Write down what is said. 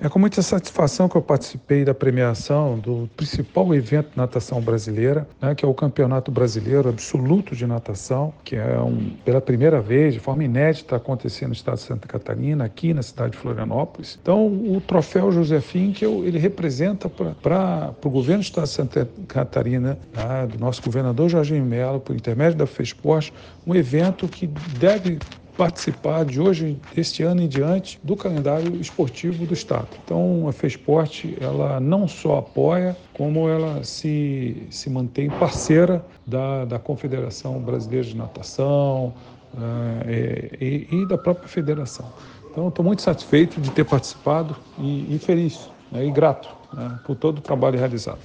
É com muita satisfação que eu participei da premiação do principal evento de natação brasileira, né, que é o Campeonato Brasileiro Absoluto de Natação, que é pela primeira vez, de forma inédita, acontecendo no estado de Santa Catarina, aqui na cidade de Florianópolis. Então, o troféu José Finkel, ele representa para o governo do estado de Santa Catarina, né, do nosso governador Jorginho Mello, por intermédio da FESPORT, um evento que deve participar de hoje, deste ano em diante, do calendário esportivo do Estado. Então, a FESPORT, ela não só apoia, como ela se mantém parceira da Confederação Brasileira de Natação e da própria federação. Então, estou muito satisfeito de ter participado e feliz, né, e grato, né, por todo o trabalho realizado.